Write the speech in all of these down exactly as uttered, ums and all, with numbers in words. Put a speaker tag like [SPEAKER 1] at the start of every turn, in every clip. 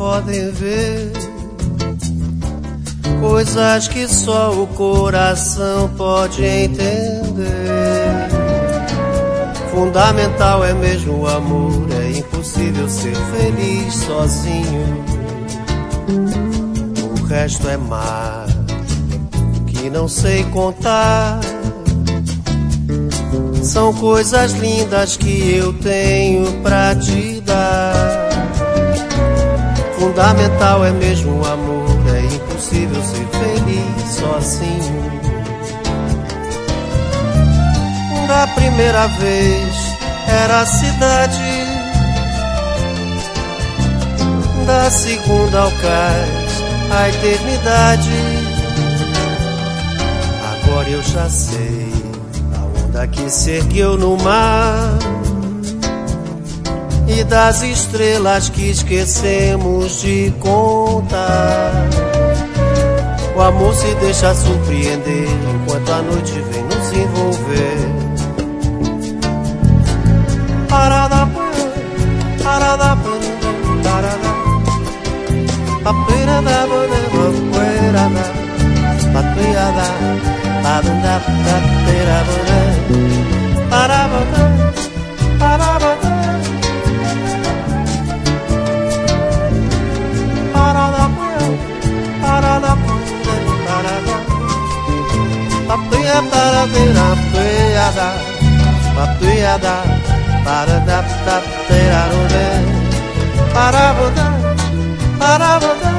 [SPEAKER 1] podem ver, coisas que só o coração pode entender. Fundamental é mesmo o amor, é impossível ser feliz sozinho. O resto é mar que não sei contar. São coisas lindas que eu tenho pra te dar. Fundamental é mesmo o amor, é impossível ser feliz sozinho. Da primeira vez era a cidade, da segunda ao cais a eternidade. Agora eu já sei a onda que se ergueu no mar e das estrelas que esquecemos de contar. O amor se deixa surpreender enquanto a noite vem nos envolver. Parada, parada, parada, papirada, papirada, papirada, parada, papirada, parada, parada. Papiada, paradeira, peada, papiada, parada, taperarode, paravoda, paravoda.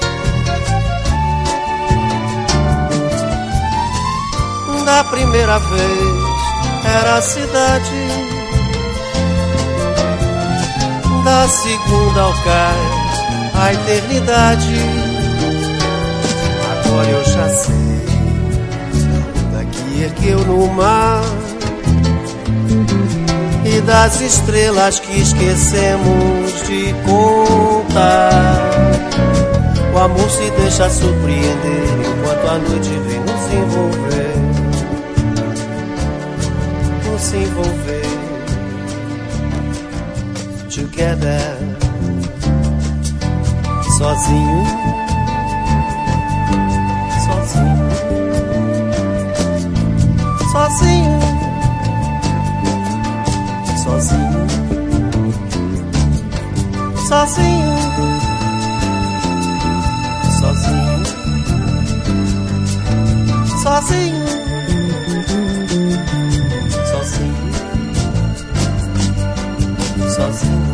[SPEAKER 1] Da primeira vez era a cidade, da segunda ao cais a eternidade. Agora eu já sei que ergueu no mar e das estrelas que esquecemos de contar. O amor se deixa surpreender enquanto a noite vem nos envolver, nos envolver. Together, sozinho, sozinho, sozinho, sozinho, sozinho, sozinho, sozinho, sozinho, sozinho.